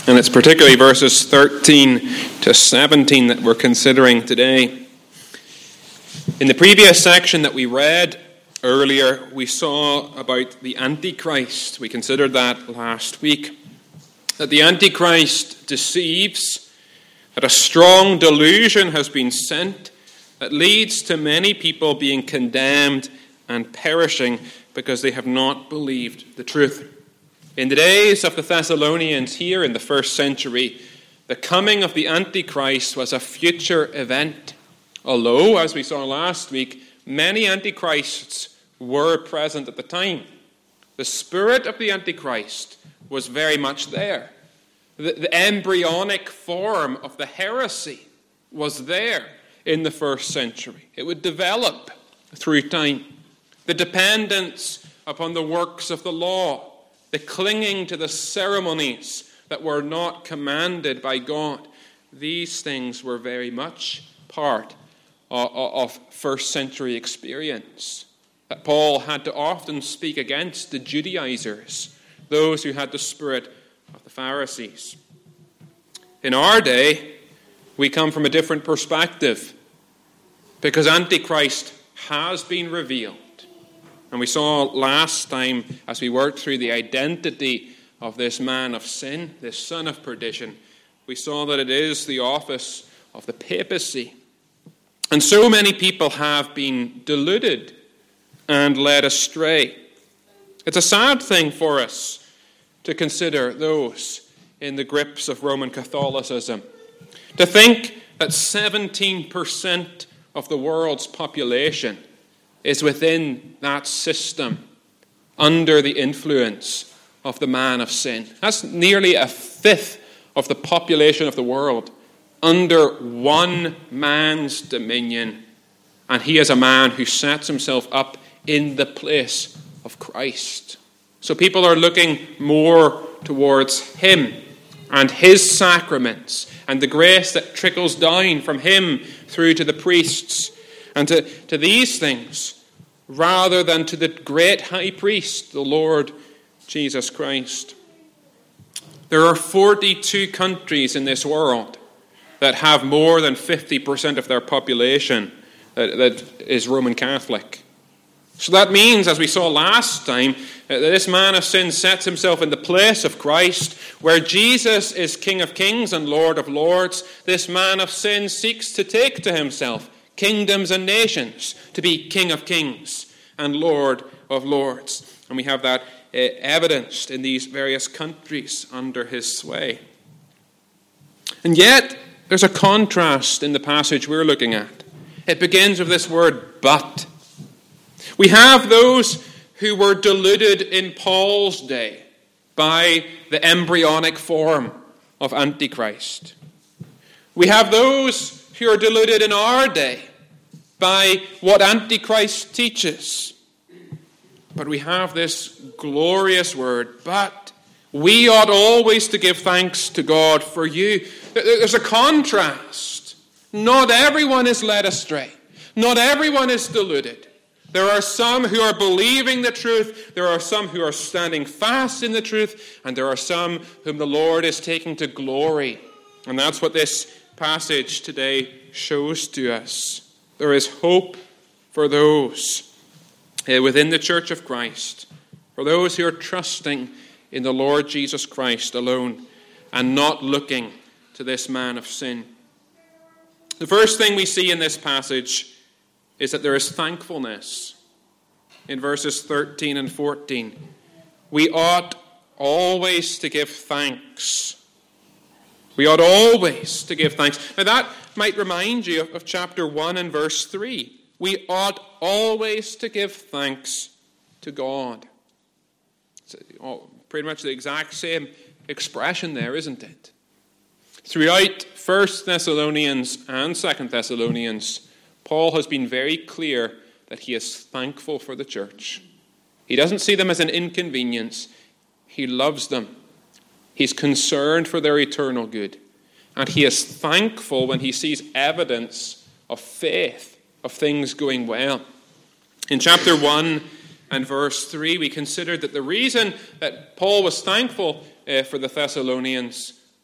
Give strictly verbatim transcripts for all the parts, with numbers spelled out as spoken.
And it's particularly verses thirteen to seventeen that we're considering today. In the previous section that we read earlier, we saw about the Antichrist. We considered that last week. That the Antichrist deceives, that a strong delusion has been sent that leads to many people being condemned and perishing because they have not believed the truth. In the days of the Thessalonians here in the first century, the coming of the Antichrist was a future event. Although, as we saw last week, many Antichrists were present at the time. The spirit of the Antichrist was very much there. The, the embryonic form of the heresy was there in the first century. It would develop through time. The dependence upon the works of the law, the clinging to the ceremonies that were not commanded by God, these things were very much part of, of first century experience. That Paul had to often speak against the Judaizers, those who had the spirit of the Pharisees. In our day, we come from a different perspective because Antichrist has been revealed. And we saw last time, as we worked through the identity of this man of sin, this son of perdition, we saw that it is the office of the papacy. And so many people have been deluded and led astray. It's a sad thing for us to consider those in the grips of Roman Catholicism. To think that seventeen percent of the world's population is within that system under the influence of the man of sin. That's nearly a fifth of the population of the world under one man's dominion. And he is a man who sets himself up in the place of Christ. So people are looking more towards him and his sacraments and the grace that trickles down from him through to the priests and to, to these things rather than to the great high priest, the Lord Jesus Christ. There are forty-two countries in this world that have more than fifty percent of their population that, that is Roman Catholic. So that means, as we saw last time, that this man of sin sets himself in the place of Christ, where Jesus is King of Kings and Lord of Lords. This man of sin seeks to take to himself kingdoms and nations, to be King of Kings and Lord of Lords. And we have that uh, evidenced in these various countries under his sway. And yet, there's a contrast in the passage we're looking at. It begins with this word, but. We have those who were deluded in Paul's day by the embryonic form of Antichrist. We have those who are deluded in our day by what Antichrist teaches. But we have this glorious word, but we ought always to give thanks to God for you. There's a contrast. Not everyone is led astray. Not everyone is deluded. There are some who are believing the truth. There are some who are standing fast in the truth. And there are some whom the Lord is taking to glory. And that's what this passage today shows to us. There is hope for those uh, within the Church of Christ, for those who are trusting in the Lord Jesus Christ alone and not looking to this man of sin. The first thing we see in this passage is that there is thankfulness. In verses thirteen and fourteen, we ought always to give thanks. We ought always to give thanks. Now that might remind you of, of chapter one and verse three. We ought always to give thanks to God. It's pretty much the exact same expression there, isn't it? Throughout First Thessalonians and Second Thessalonians, Paul has been very clear that he is thankful for the church. He doesn't see them as an inconvenience. He loves them. He's concerned for their eternal good. And he is thankful when he sees evidence of faith, of things going well. In chapter one and verse three, we considered that the reason that Paul was thankful uh, for the Thessalonians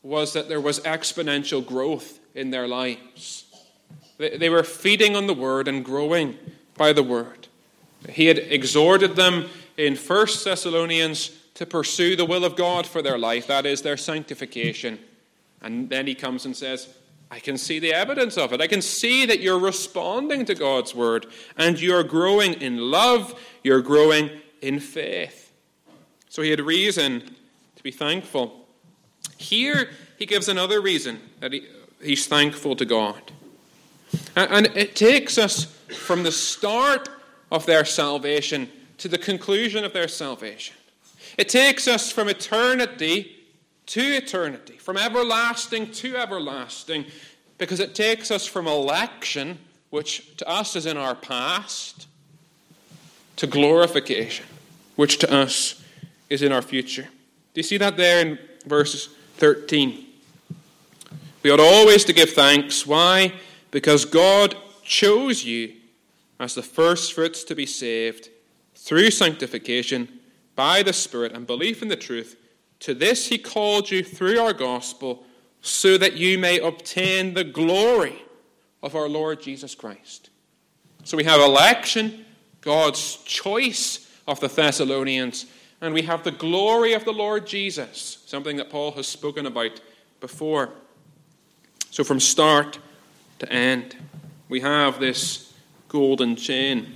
was that there was exponential growth in their lives. They were feeding on the Word and growing by the Word. He had exhorted them in First Thessalonians to pursue the will of God for their life, that is, their sanctification. And then he comes and says, I can see the evidence of it. I can see that you're responding to God's Word, and you're growing in love, you're growing in faith. So he had reason to be thankful. Here, he gives another reason that he, he's thankful to God. And it takes us from the start of their salvation to the conclusion of their salvation. It takes us from eternity to eternity, from everlasting to everlasting, because it takes us from election, which to us is in our past, to glorification, which to us is in our future. Do you see that there in verse thirteen? We ought always to give thanks. Why? Because God chose you as the first fruits to be saved through sanctification by the Spirit and belief in the truth. To this he called you through our gospel, so that you may obtain the glory of our Lord Jesus Christ. So we have election, God's choice of the Thessalonians, and we have the glory of the Lord Jesus, something that Paul has spoken about before. So from start to end, we have this golden chain.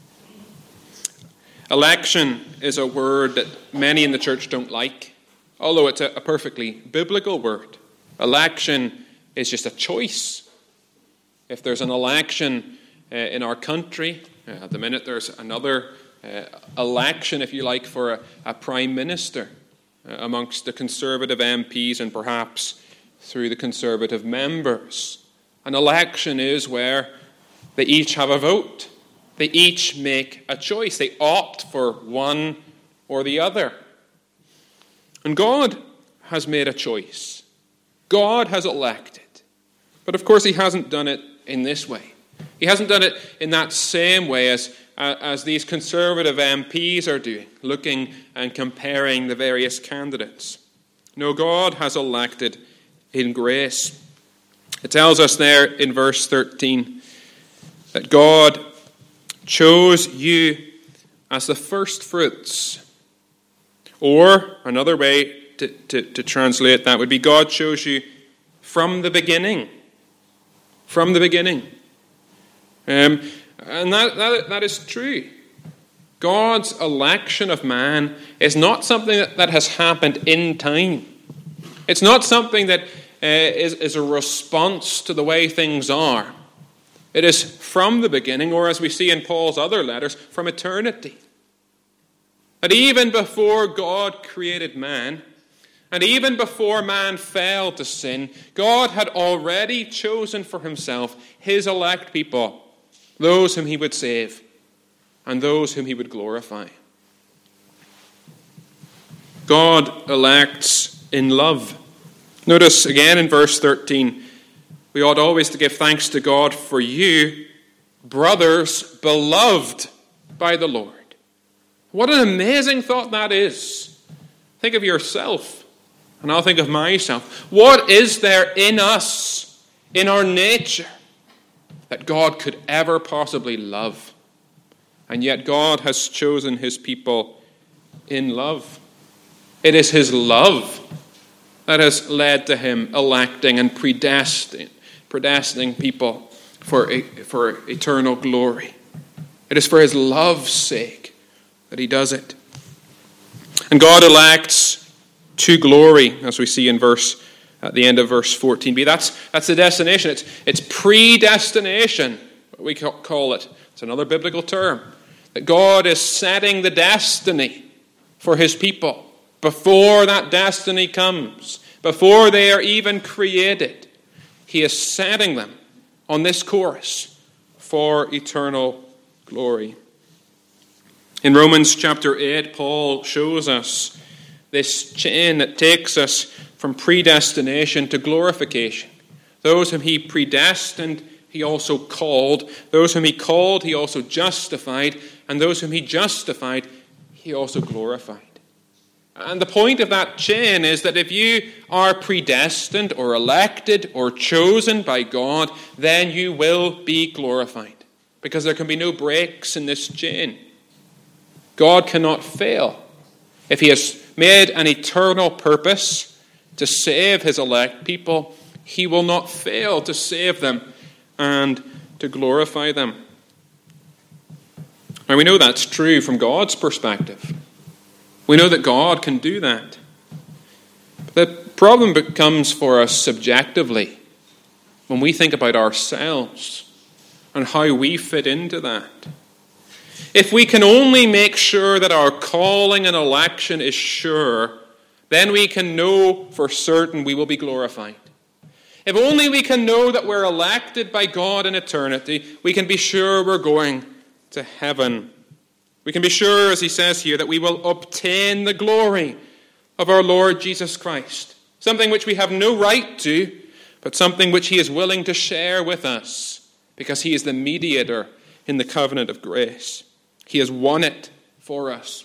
Election is a word that many in the church don't like, although it's a, a perfectly biblical word. Election is just a choice. If there's an election uh, in our country, uh, at the minute there's another uh, election, if you like, for a, a prime minister uh, amongst the Conservative M Ps and perhaps through the Conservative members. An election is where they each have a vote. They each make a choice. They opt for one or the other. And God has made a choice. God has elected. But of course he hasn't done it in this way. He hasn't done it in that same way as, uh, as these Conservative M Ps are doing, looking and comparing the various candidates. No, God has elected in grace. It tells us there in verse thirteen that God chose you as the first fruits. Or another way to, to, to translate that would be God chose you from the beginning. From the beginning. Um, and that, that, that is true. God's election of man is not something that, that has happened in time. It's not something that uh, is, is a response to the way things are. It is from the beginning, or as we see in Paul's other letters, from eternity. That even before God created man, and even before man fell to sin, God had already chosen for himself his elect people, those whom he would save, and those whom he would glorify. God elects in love. Notice again in verse thirteen, we ought always to give thanks to God for you, brothers, beloved by the Lord. What an amazing thought that is. Think of yourself, and I'll think of myself. What is there in us, in our nature, that God could ever possibly love? And yet God has chosen his people in love. It is his love that has led to him electing and predestining, predestining people for, for eternal glory. It is for his love's sake that he does it. And God elects to glory, as we see in verse at the end of verse fourteen b. That's, that's the destination. It's, it's predestination, what we call it. It's another biblical term. That God is setting the destiny for his people before that destiny comes, before they are even created. He is setting them on this course for eternal glory. In Romans chapter eight, Paul shows us this chain that takes us from predestination to glorification. Those whom he predestined, he also called. Those whom he called, he also justified. And those whom he justified, he also glorified. And the point of that chain is that if you are predestined or elected or chosen by God, then you will be glorified. Because there can be no breaks in this chain. God cannot fail. If he has made an eternal purpose to save his elect people, he will not fail to save them and to glorify them. And we know that's true from God's perspective. We know that God can do that. But the problem becomes for us subjectively when we think about ourselves and how we fit into that. If we can only make sure that our calling and election is sure, then we can know for certain we will be glorified. If only we can know that we're elected by God in eternity, we can be sure we're going to heaven. We can be sure, as he says here, that we will obtain the glory of our Lord Jesus Christ. Something which we have no right to, but something which he is willing to share with us, because he is the mediator in the covenant of grace. He has won it for us.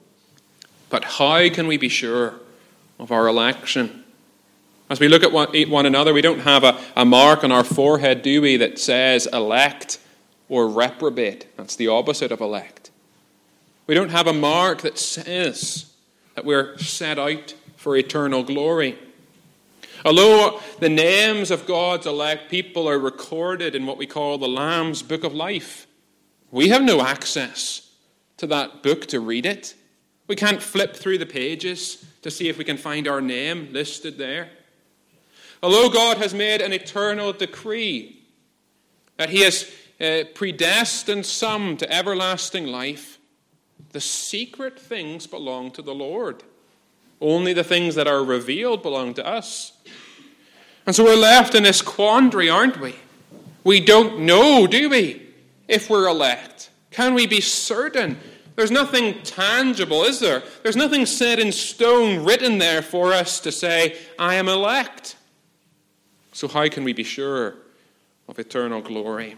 But how can we be sure of our election? As we look at one, one another, we don't have a, a mark on our forehead, do we, that says elect or reprobate. That's the opposite of elect. We don't have a mark that says that we're set out for eternal glory. Although the names of God's elect people are recorded in what we call the Lamb's Book of Life, we have no access to that book to read it. We can't flip through the pages to see if we can find our name listed there. Although God has made an eternal decree that he has uh, predestined some to everlasting life, the secret things belong to the Lord. Only the things that are revealed belong to us. And so we're left in this quandary, aren't we? We don't know, do we, if we're elect? Can we be certain? There's nothing tangible, is there? There's nothing set in stone written there for us to say, I am elect. So how can we be sure of eternal glory?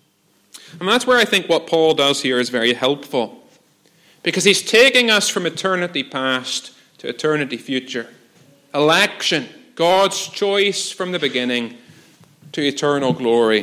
And that's where I think what Paul does here is very helpful. Because he's taking us from eternity past to eternity future. Election, God's choice from the beginning, to eternal glory.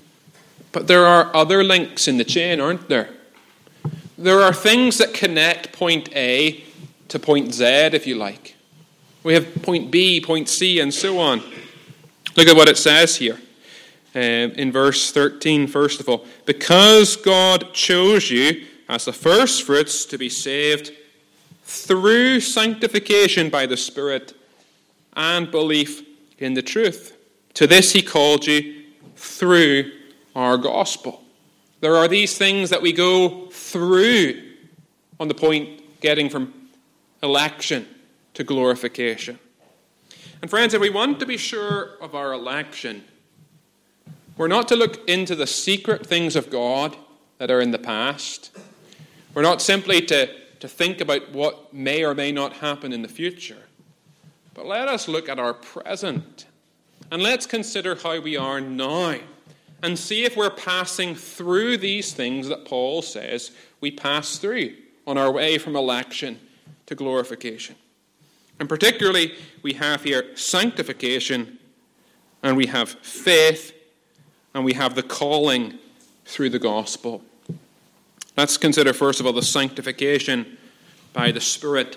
But there are other links in the chain, aren't there? There are things that connect point A to point Z, if you like. We have point B, point C, and so on. Look at what it says here. Um, in verse thirteen, first of all. Because God chose you as the first fruits to be saved through sanctification by the Spirit and belief in the truth. To this he called you through our gospel. There are these things that we go through on the point getting from election to glorification. And friends, if we want to be sure of our election, we're not to look into the secret things of God that are in the past. We're not simply to, to think about what may or may not happen in the future. But let us look at our present. And let's consider how we are now. And see if we're passing through these things that Paul says we pass through on our way from election to glorification. And particularly, we have here sanctification, and we have faith, and we have the calling through the gospel. Let's consider, first of all, the sanctification by the Spirit.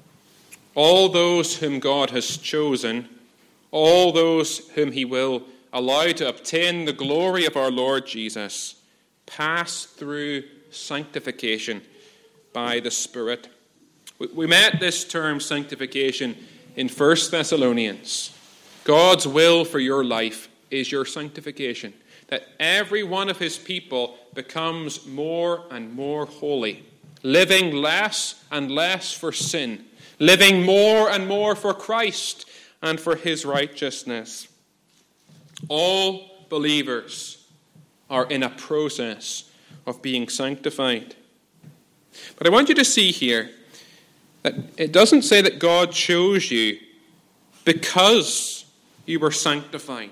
All those whom God has chosen, all those whom he will allow to obtain the glory of our Lord Jesus, pass through sanctification by the Spirit. We met this term sanctification in First Thessalonians. God's will for your life is your sanctification, that every one of his people becomes more and more holy, living less and less for sin, living more and more for Christ and for his righteousness. All believers are in a process of being sanctified. But I want you to see here that it doesn't say that God chose you because you were sanctified.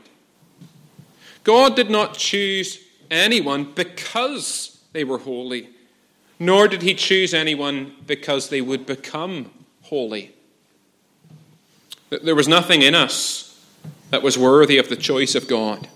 God did not choose anyone because they were holy, nor did he choose anyone because they would become holy. There was nothing in us that was worthy of the choice of God.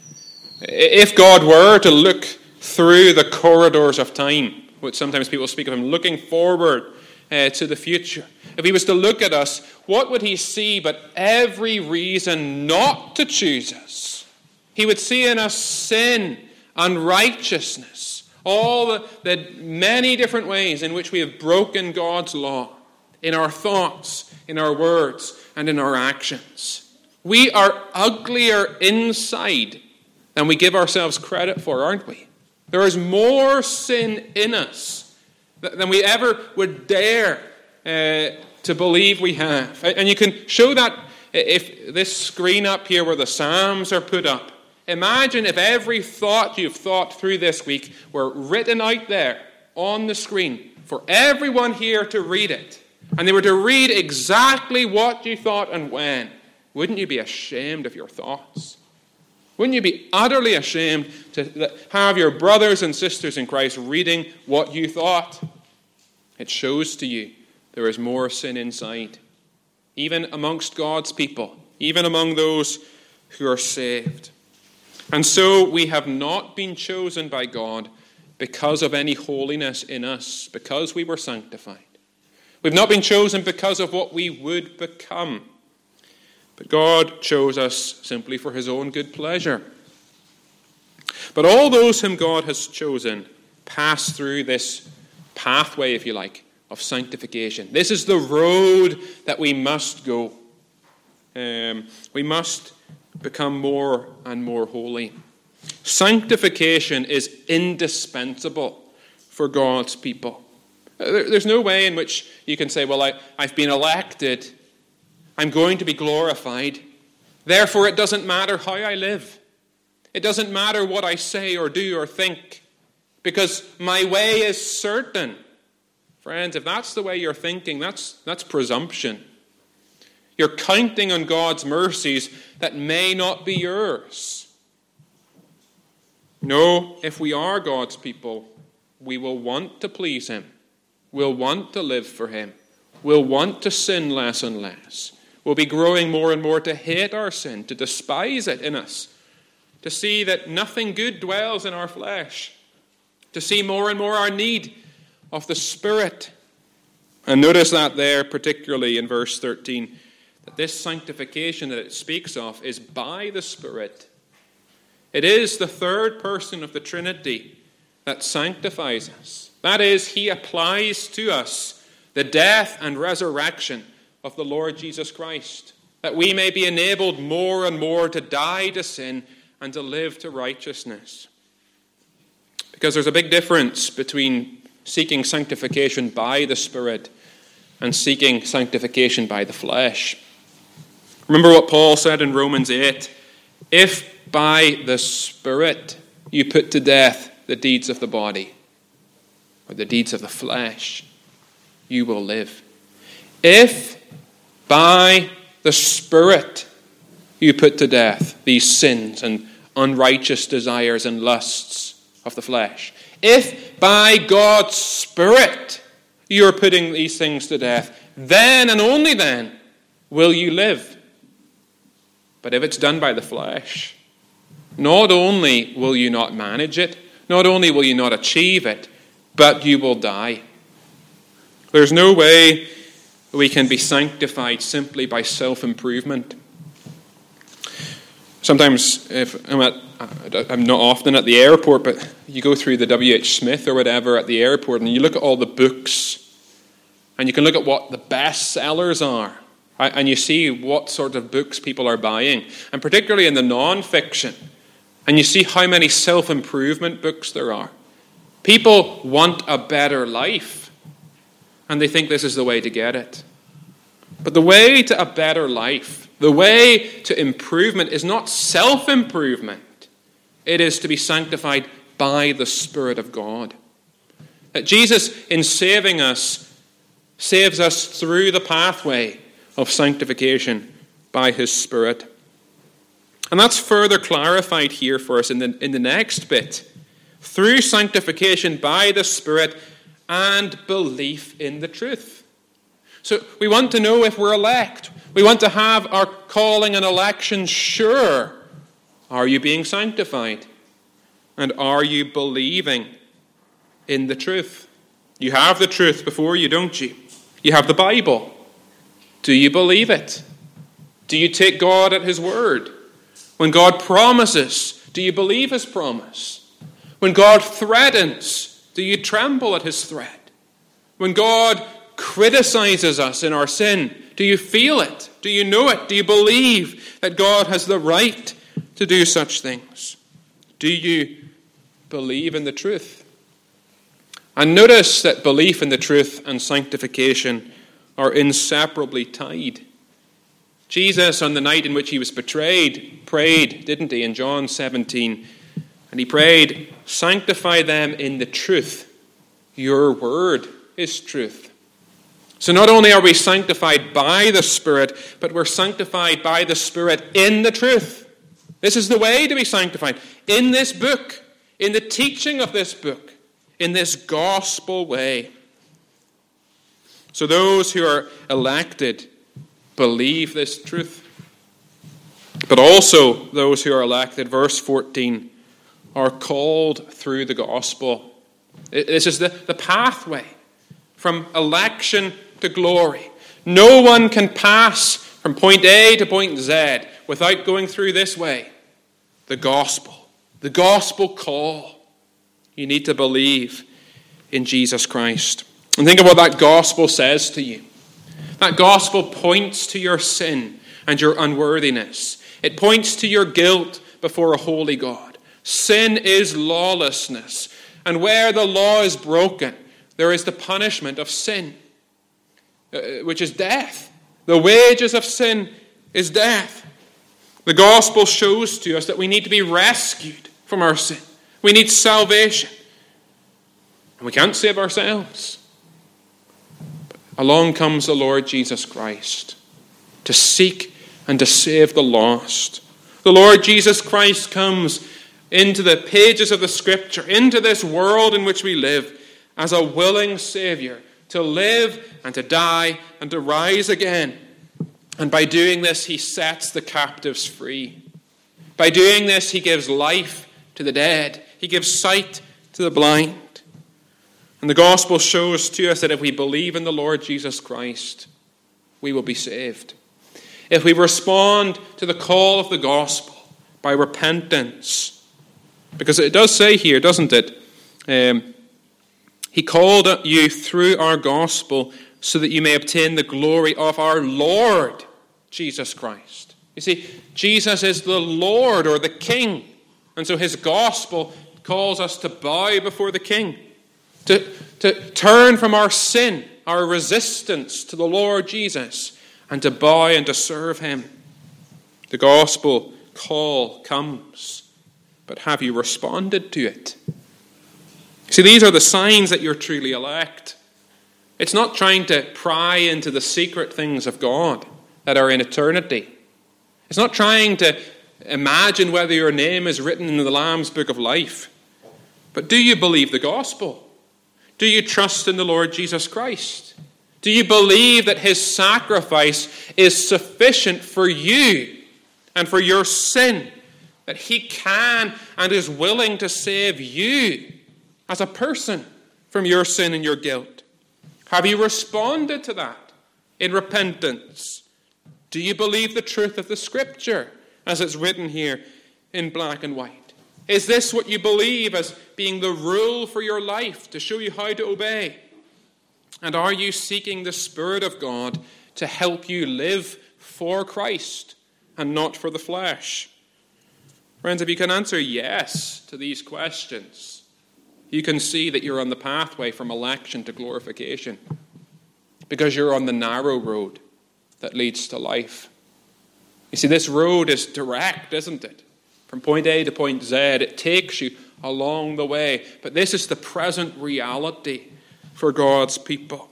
If God were to look through the corridors of time, which sometimes people speak of him, looking forward uh, to the future, if he was to look at us, what would he see but every reason not to choose us? He would see in us sin, unrighteousness, all the, the many different ways in which we have broken God's law, in our thoughts, in our words, and in our actions. We are uglier inside than we give ourselves credit for, aren't we? There is more sin in us than we ever would dare uh, to believe we have. And you can show that if this screen up here where the Psalms are put up. Imagine if every thought you've thought through this week were written out there on the screen for everyone here to read it. And they were to read exactly what you thought and when. Wouldn't you be ashamed of your thoughts? Wouldn't you be utterly ashamed to have your brothers and sisters in Christ reading what you thought? It shows to you there is more sin inside, even amongst God's people, even among those who are saved. And so we have not been chosen by God because of any holiness in us, because we were sanctified. We've not been chosen because of what we would become. But God chose us simply for his own good pleasure. But all those whom God has chosen pass through this pathway, if you like, of sanctification. This is the road that we must go. Um, we must become more and more holy. Sanctification is indispensable for God's people. There's no way in which you can say, well, I, I've been elected, I'm going to be glorified, therefore it doesn't matter how I live. It doesn't matter what I say or do or think, because my way is certain. Friends, if that's the way you're thinking, that's, that's presumption. You're counting on God's mercies that may not be yours. No, if we are God's people, we will want to please him. We'll want to live for him. We'll want to sin less and less. We'll be growing more and more to hate our sin, to despise it in us, to see that nothing good dwells in our flesh, to see more and more our need of the Spirit. And notice that there, particularly in verse thirteen, that this sanctification that it speaks of is by the Spirit. It is the third person of the Trinity that sanctifies us. That is, he applies to us the death and resurrection of the Lord Jesus Christ, that we may be enabled more and more to die to sin and to live to righteousness. Because there's a big difference between seeking sanctification by the Spirit and seeking sanctification by the flesh. Remember what Paul said in Romans eight, if by the Spirit you put to death the deeds of the body, or the deeds of the flesh, you will live. If by the Spirit you put to death these sins and unrighteous desires and lusts of the flesh, if by God's Spirit you are putting these things to death, then and only then will you live. But if it's done by the flesh, not only will you not manage it, not only will you not achieve it, but you will die. There's no way we can be sanctified simply by self-improvement. Sometimes, if I'm, at, I'm not often at the airport, but you go through the W H Smith or whatever at the airport and you look at all the books and you can look at what the best sellers are and you see what sort of books people are buying, and particularly in the non-fiction, and you see how many self-improvement books there are. People want a better life, and they think this is the way to get it. But the way to a better life, the way to improvement is not self-improvement. It is to be sanctified by the Spirit of God. That Jesus, in saving us, saves us through the pathway of sanctification by his Spirit. And that's further clarified here for us in the, in the next bit. Through sanctification by the Spirit and belief in the truth. So we want to know if we're elect. We want to have our calling and election sure. Are you being sanctified? And are you believing in the truth? You have the truth before you, don't you? You have the Bible. Do you believe it? Do you take God at his word? When God promises, do you believe his promise? When God threatens, do you tremble at his threat? When God criticizes us in our sin, do you feel it? Do you know it? Do you believe that God has the right to do such things? Do you believe in the truth? And notice that belief in the truth and sanctification are inseparably tied. Jesus, on the night in which he was betrayed, prayed, didn't he, in John seventeen? And he prayed, sanctify them in the truth. Your word is truth. So not only are we sanctified by the Spirit, but we're sanctified by the Spirit in the truth. This is the way to be sanctified. In this book, in the teaching of this book, in this gospel way. So those who are elected believe this truth. But also those who are elected, verse fourteen, are called through the gospel. This is the, the pathway from election to glory. No one can pass from point A to point Z without going through this way. The gospel. The gospel call. You need to believe in Jesus Christ. And think of what that gospel says to you. That gospel points to your sin and your unworthiness. It points to your guilt before a holy God. Sin is lawlessness. And where the law is broken, there is the punishment of sin, which is death. The wages of sin is death. The gospel shows to us that we need to be rescued from our sin. We need salvation. And we can't save ourselves. But along comes the Lord Jesus Christ to seek and to save the lost. The Lord Jesus Christ comes into the pages of the Scripture, into this world in which we live, as a willing Savior to live and to die and to rise again. And by doing this, he sets the captives free. By doing this, he gives life to the dead. He gives sight to the blind. And the gospel shows to us that if we believe in the Lord Jesus Christ, we will be saved. If we respond to the call of the gospel by repentance, because it does say here, doesn't it? Um, he called you through our gospel so that you may obtain the glory of our Lord Jesus Christ. You see, Jesus is the Lord or the King. And so his gospel calls us to bow before the King. To, to turn from our sin, our resistance to the Lord Jesus, and to bow and to serve him. The gospel call comes. But have you responded to it? See, these are the signs that you're truly elect. It's not trying to pry into the secret things of God that are in eternity. It's not trying to imagine whether your name is written in the Lamb's Book of Life. But do you believe the gospel? Do you trust in the Lord Jesus Christ? Do you believe that his sacrifice is sufficient for you and for your sin? That he can and is willing to save you as a person from your sin and your guilt? Have you responded to that in repentance? Do you believe the truth of the Scripture as it's written here in black and white? Is this what you believe as being the rule for your life to show you how to obey? And are you seeking the Spirit of God to help you live for Christ and not for the flesh? Friends, if you can answer yes to these questions, you can see that you're on the pathway from election to glorification, because you're on the narrow road that leads to life. You see, this road is direct, isn't it? From point A to point Z, it takes you along the way. But this is the present reality for God's people.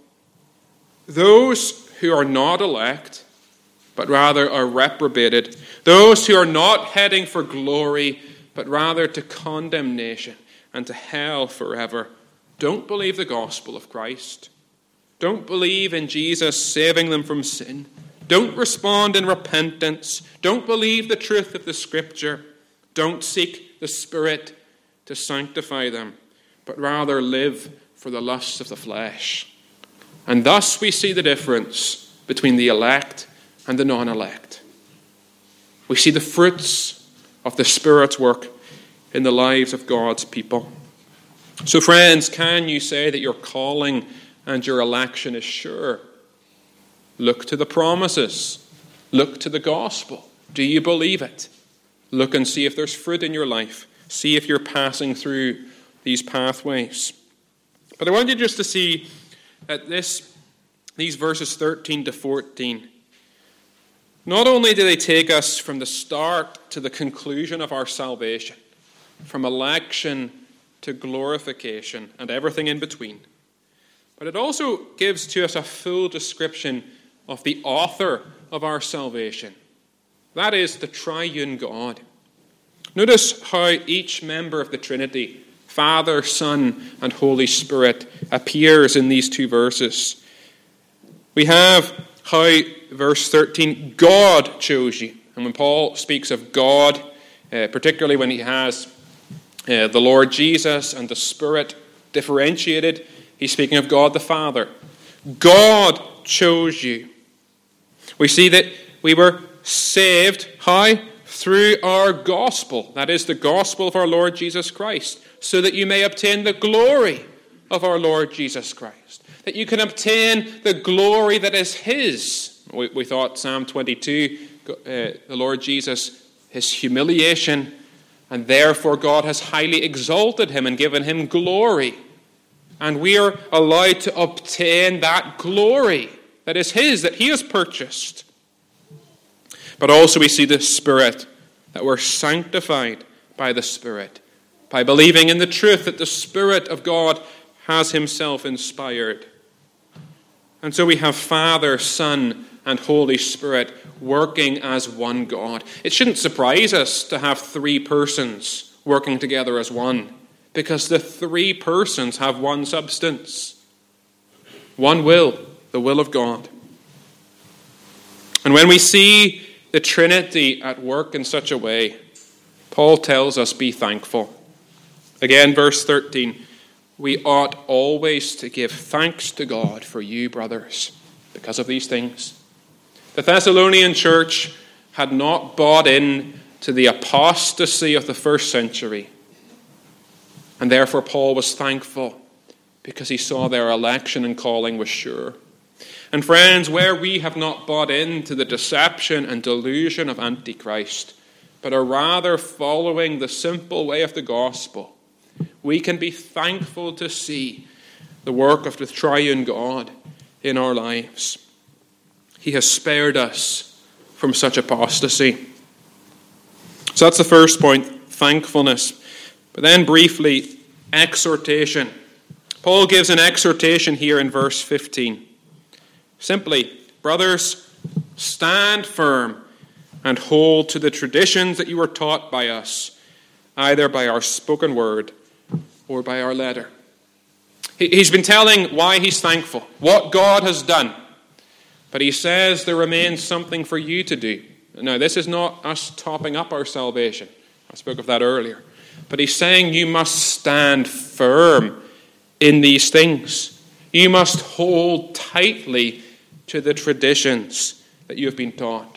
Those who are not elect, but rather are reprobated, those who are not heading for glory, but rather to condemnation and to hell forever, don't believe the gospel of Christ. don't believe in Jesus saving them from sin, don't respond in repentance, don't believe the truth of the Scripture, don't seek the Spirit to sanctify them, but rather live for the lusts of the flesh. And thus we see the difference between the elect and the non-elect. We see the fruits of the Spirit's work in the lives of God's people. So friends, can you say that your calling and your election is sure? Look to the promises. Look to the gospel. Do you believe it? Look and see if there's fruit in your life. See if you're passing through these pathways. But I want you just to see at this, these verses thirteen to fourteen. Not only do they take us from the start to the conclusion of our salvation, from election to glorification and everything in between, but it also gives to us a full description of the author of our salvation. That is the triune God. Notice how each member of the Trinity, Father, Son, and Holy Spirit, appears in these two verses. We have how, verse thirteen, God chose you. And when Paul speaks of God, uh, particularly when he has uh, the Lord Jesus and the Spirit differentiated, he's speaking of God the Father. God chose you. We see that we were saved, how? Through our gospel. That is the gospel of our Lord Jesus Christ, so that you may obtain the glory of our Lord Jesus Christ. That you can obtain the glory that is his. We, we thought Psalm twenty-two, uh, the Lord Jesus, his humiliation, and therefore God has highly exalted him and given him glory. And we are allowed to obtain that glory that is his, that he has purchased. But also we see the Spirit, that we're sanctified by the Spirit, by believing in the truth that the Spirit of God has himself inspired. And so we have Father, Son, and Holy Spirit working as one God. It shouldn't surprise us to have three persons working together as one, because the three persons have one substance, one will, the will of God. And when we see the Trinity at work in such a way, Paul tells us, be thankful. Again, verse thirteen, we ought always to give thanks to God for you, brothers, because of these things. The Thessalonian church had not bought in to the apostasy of the first century, and therefore Paul was thankful because he saw their election and calling was sure. And friends, where we have not bought into the deception and delusion of Antichrist, but are rather following the simple way of the gospel, we can be thankful to see the work of the triune God in our lives. He has spared us from such apostasy. So that's the first point, thankfulness. But then briefly, exhortation. Paul gives an exhortation here in verse fifteen. Simply, brothers, stand firm and hold to the traditions that you were taught by us, either by our spoken word or by our letter. He's been telling why he's thankful, what God has done. But he says there remains something for you to do. Now, this is not us topping up our salvation. I spoke of that earlier. But he's saying you must stand firm in these things. You must hold tightly to the traditions that you have been taught.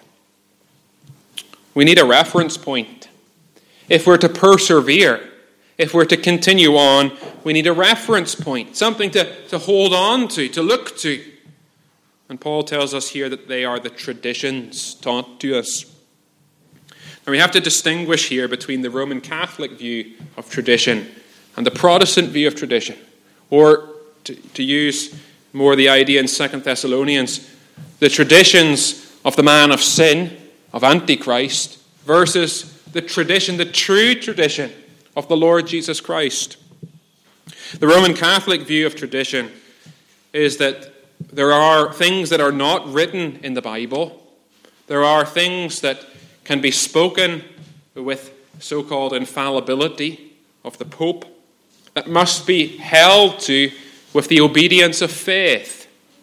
We need a reference point. If we're to persevere, if we're to continue on, we need a reference point, something to, to hold on to, to look to. And Paul tells us here that they are the traditions taught to us. Now we have to distinguish here between the Roman Catholic view of tradition and the Protestant view of tradition. Or, to, to use more the idea in Second Thessalonians, the traditions of the man of sin, of Antichrist, versus the tradition, the true tradition of the Lord Jesus Christ. The Roman Catholic view of tradition is that there are things that are not written in the Bible. There are things that can be spoken with so-called infallibility of the Pope that must be held to with the obedience of faith.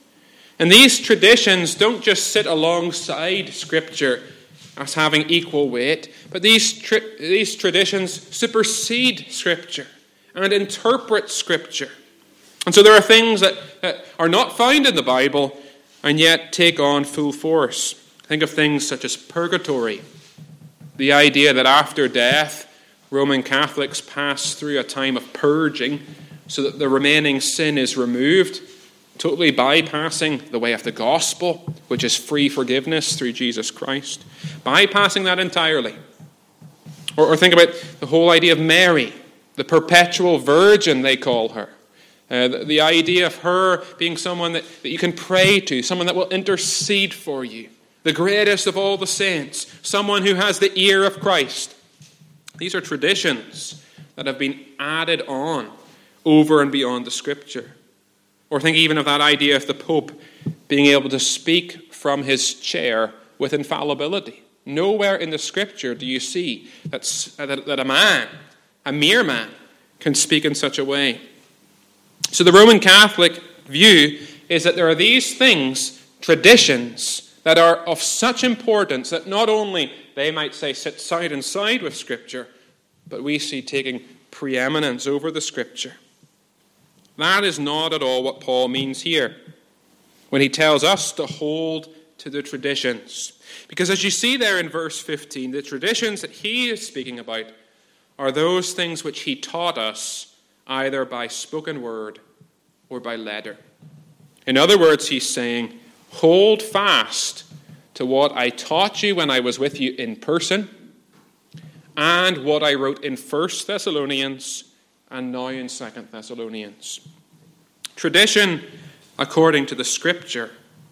And these traditions don't just sit alongside Scripture as having equal weight, but these, tri- these traditions supersede Scripture and interpret Scripture. And so there are things that, that are not found in the Bible and yet take on full force. Think of things such as purgatory, the idea that after death, Roman Catholics pass through a time of purging so that the remaining sin is removed, totally bypassing the way of the gospel, which is free forgiveness through Jesus Christ. Bypassing that entirely. Or, or think about the whole idea of Mary, the perpetual virgin, they call her. Uh, the, the idea of her being someone that, that you can pray to, someone that will intercede for you, the greatest of all the saints, someone who has the ear of Christ. These are traditions that have been added on over and beyond the Scripture. Or think even of that idea of the Pope being able to speak from his chair with infallibility. Nowhere in the Scripture do you see that, that a man, a mere man, can speak in such a way. So the Roman Catholic view is that there are these things, traditions, that are of such importance that not only, they might say, sit side and side with Scripture, but we see taking preeminence over the Scripture. That is not at all what Paul means here when he tells us to hold to the traditions. Because as you see there in verse fifteen, the traditions that he is speaking about are those things which he taught us either by spoken word or by letter. In other words, he's saying, hold fast to what I taught you when I was with you in person and what I wrote in First Thessalonians and now in Second Thessalonians. Tradition, according to the Scripture,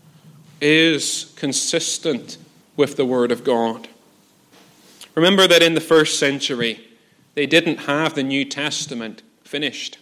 is consistent with the Word of God. Remember that in the first century, they didn't have the New Testament finished.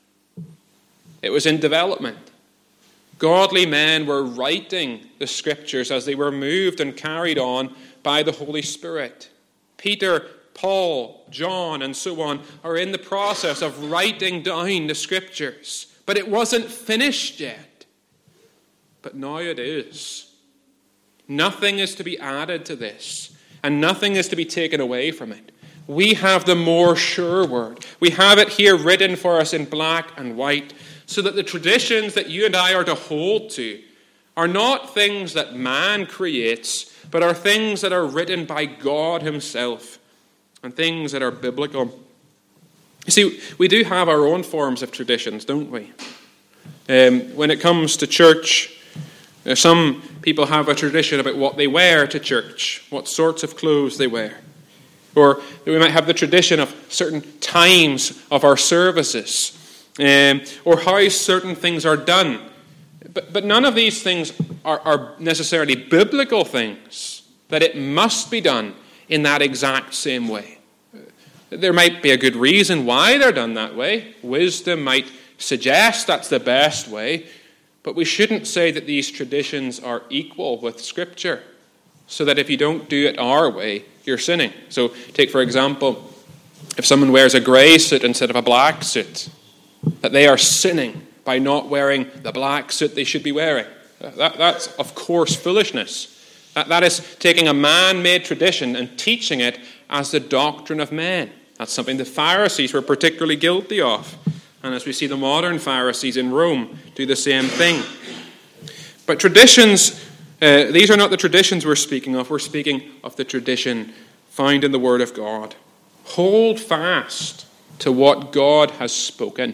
It was in development. Godly men were writing the Scriptures as they were moved and carried on by the Holy Spirit. Peter, Paul, John, and so on are in the process of writing down the Scriptures. But it wasn't finished yet. But now it is. Nothing is to be added to this, and nothing is to be taken away from it. We have the more sure word. We have it here written for us in black and white, so that the traditions that you and I are to hold to are not things that man creates, but are things that are written by God himself, and things that are biblical. You see, we do have our own forms of traditions, don't we? Um, when it comes to church, uh, some people have a tradition about what they wear to church, what sorts of clothes they wear. Or we might have the tradition of certain times of our services, um, or how certain things are done. But, but none of these things are, are necessarily biblical things, that it must be done in that exact same way. There might be a good reason why they're done that way. Wisdom might suggest that's the best way, but we shouldn't say that these traditions are equal with Scripture, so that if you don't do it our way, you're sinning. So take, for example, if someone wears a grey suit instead of a black suit, that they are sinning by not wearing the black suit they should be wearing. That, that's, of course, foolishness. That, that is taking a man-made tradition and teaching it as the doctrine of men. That's something the Pharisees were particularly guilty of. And as we see the modern Pharisees in Rome do the same thing. But traditions, uh, these are not the traditions we're speaking of. We're speaking of the tradition found in the Word of God. Hold fast to what God has spoken.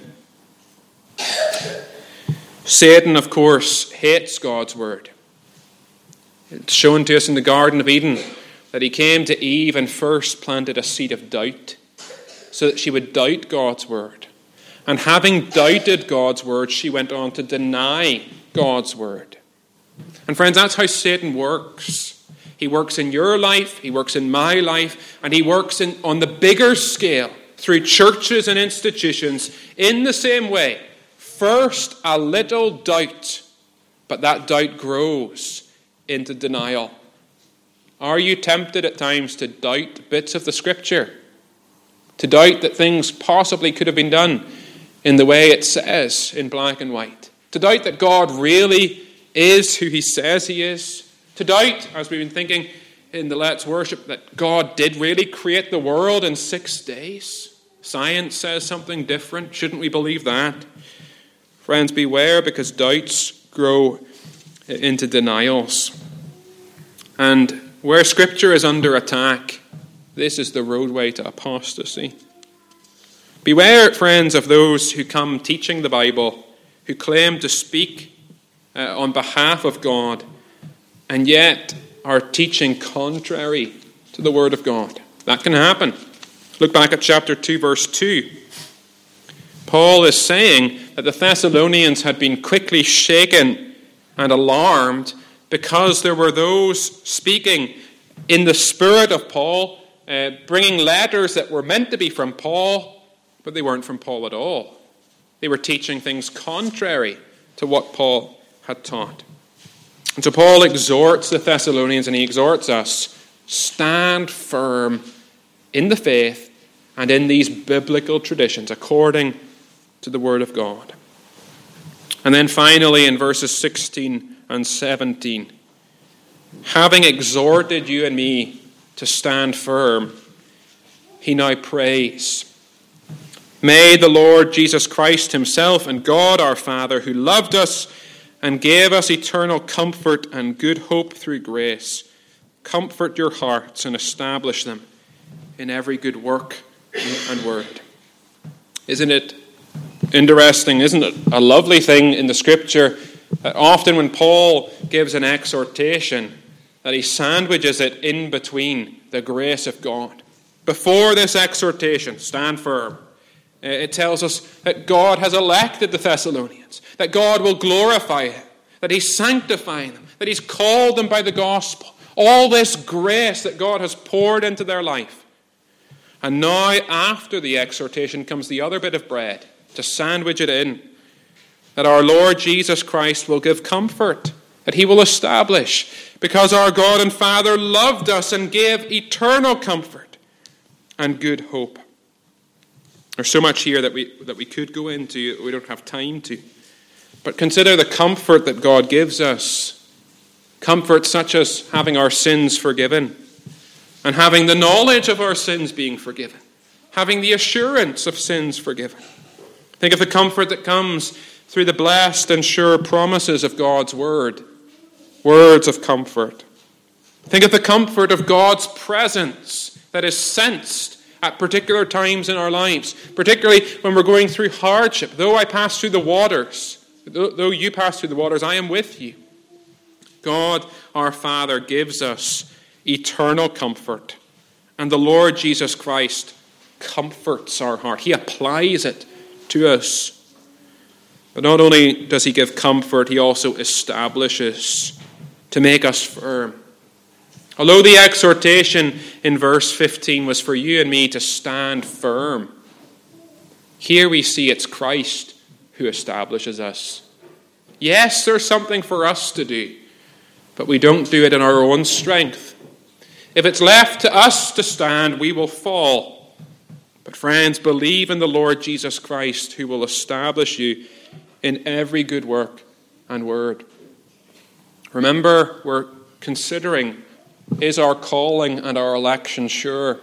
Satan, of course, hates God's Word. It's shown to us in the Garden of Eden that he came to Eve and first planted a seed of doubt so that she would doubt God's Word. And having doubted God's Word, she went on to deny God's Word. And friends, that's how Satan works. He works in your life, he works in my life, and he works in, on the bigger scale through churches and institutions in the same way. First, a little doubt, but that doubt grows into denial. Are you tempted at times to doubt bits of the Scripture? To doubt that things possibly could have been done in the way it says in black and white? To doubt that God really is who he says he is. To doubt, as we've been thinking in the Let's Worship, that God did really create the world in six days. Science says something different. Shouldn't we believe that? Friends, beware, because doubts grow into denials. And where Scripture is under attack, this is the roadway to apostasy. Beware, friends, of those who come teaching the Bible, who claim to speak uh, on behalf of God, and yet are teaching contrary to the Word of God. That can happen. Look back at chapter two, verse two. Paul is saying that the Thessalonians had been quickly shaken and alarmed because there were those speaking in the spirit of Paul, uh, bringing letters that were meant to be from Paul, but they weren't from Paul at all. They were teaching things contrary to what Paul had taught. And so Paul exhorts the Thessalonians, and he exhorts us, stand firm in the faith and in these biblical traditions according to the Word of God. And then finally in verses sixteen and seventeen, having exhorted you and me to stand firm, he now prays, may the Lord Jesus Christ himself and God our Father, who loved us and gave us eternal comfort and good hope through grace, comfort your hearts and establish them in every good work and word. Isn't it interesting? Isn't it a lovely thing in the Scripture that often when Paul gives an exhortation, that he sandwiches it in between the grace of God. Before this exhortation, stand firm. It tells us that God has elected the Thessalonians, that God will glorify them, that he's sanctifying them, that he's called them by the gospel. All this grace that God has poured into their life. And now, after the exhortation, comes the other bit of bread to sandwich it in, that our Lord Jesus Christ will give comfort, that he will establish, because our God and Father loved us and gave eternal comfort and good hope. There's so much here that we that we could go into, we don't have time to. But consider the comfort that God gives us. Comfort such as having our sins forgiven, and having the knowledge of our sins being forgiven, having the assurance of sins forgiven. Think of the comfort that comes through the blessed and sure promises of God's word, words of comfort. Think of the comfort of God's presence that is sensed at particular times in our lives, particularly when we're going through hardship. Though I pass through the waters, though you pass through the waters, I am with you. God, our Father, gives us eternal comfort, and the Lord Jesus Christ comforts our heart. He applies it to us. But not only does he give comfort, he also establishes to make us firm. Although the exhortation in verse fifteen was for you and me to stand firm, here we see it's Christ who establishes us. Yes, there's something for us to do, but we don't do it in our own strength. If it's left to us to stand, we will fall. But friends, believe in the Lord Jesus Christ, who will establish you in every good work and word. Remember, we're considering, is our calling and our election sure?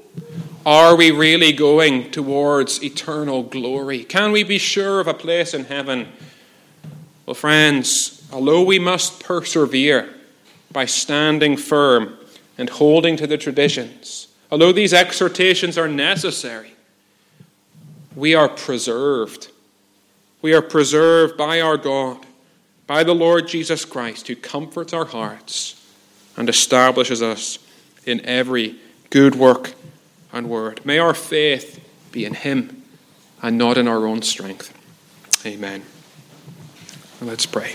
Are we really going towards eternal glory? Can we be sure of a place in heaven? Well, friends, although we must persevere by standing firm and holding to the traditions, although these exhortations are necessary, we are preserved. We are preserved by our God, by the Lord Jesus Christ, who comforts our hearts and establishes us in every good work and word. May our faith be in him and not in our own strength. Amen. Let's pray.